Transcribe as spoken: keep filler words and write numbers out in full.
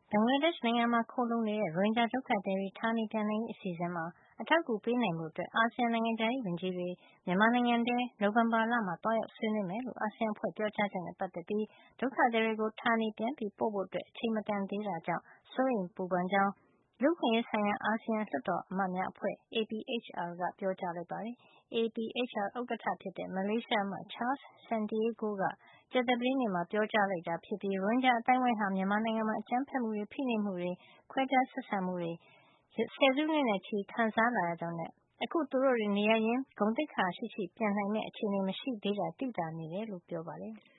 ဘင်္ဂလားဒေ့ရှ်နိုင်ငံမှာ ခိုလှုံနေတဲ့ ရိုဟင်ဂျာဒုက္ခသည်တွေ ဌာနေပြန်နိုင်ရေး အစီအစဉ်မှာ အထောက်အကူပေးနိုင်ဖို့ အာဆီယံ နိုင်ငံခြားရေးဝန်ကြီးတွေ မြန်မာနိုင်ငံထဲ နိုဝင်ဘာလမှာ သွားရောက်ဆွေးနွေးမယ်လို့ အာဆီယံအဖွဲ့ ပြောကြားချက်နဲ့ ပတ်သက်ပြီး ဒုက္ခသည်တွေကို ဌာနေပြန်ပို့ဖို့ အချိန်မတန်သေးတာကြောင့် စိုးရိမ်ပူပန်ကြောင်း လူ့အခွင့်ရေးဆိုင်ရာ အာဆီယံလွှတ်တော်အမတ်များအဖွဲ့ A P H R က ပြောကြားလိုက်ပါတယ်။ A P H R ဥက္ကဋ္ဌဖြစ်တဲ့ မလေးရှားအမတ် Charles Santiago က ကြာသပတေးနေ့မှာ ပြောကြားလိုက်တာ ဖြစ်ပြီး ရိုဟင်ဂျာ အသိုင်းအဝိုင်းဟာ မြန်မာနိုင်ငံမှာ အကြမ်းဖက်မှုတွေ၊ ဖိနှိပ်မှုတွေ၊ ခွဲခြားဆက်ဆံမှုတွေ ဆယ်စုနှစ်နဲ့ချီ ခံစားလာရကြောင်းနဲ့ အခု သူတို့တွေ နေရပ်ရင်း ဂုဏ်သိက္ခာရှိရှိ ပြန်နိုင်မယ့် အခြေနေမရှိသေးတာ သိသာနေတယ်လို့ ပြောပါတယ်။